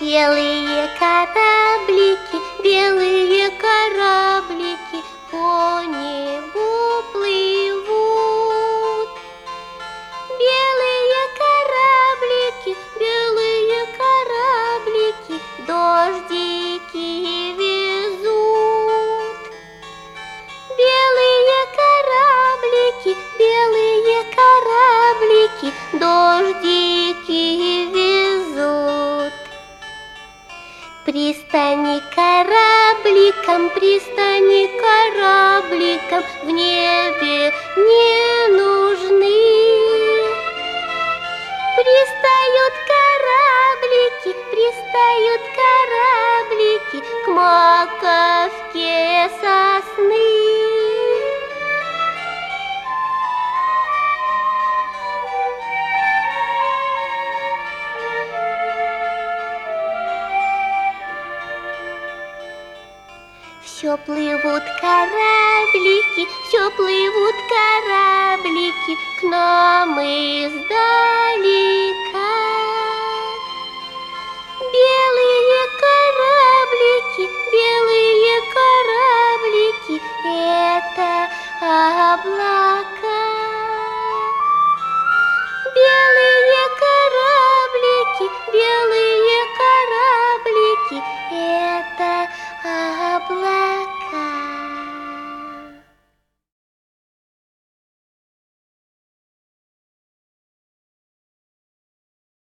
Белые кораблики, белые кораблики по небу плывут. Белые кораблики дождики везут. Белые кораблики дождики везут. Пристани корабликам в небе не нужны. Пристают кораблики к маковке сосны. Все плывут кораблики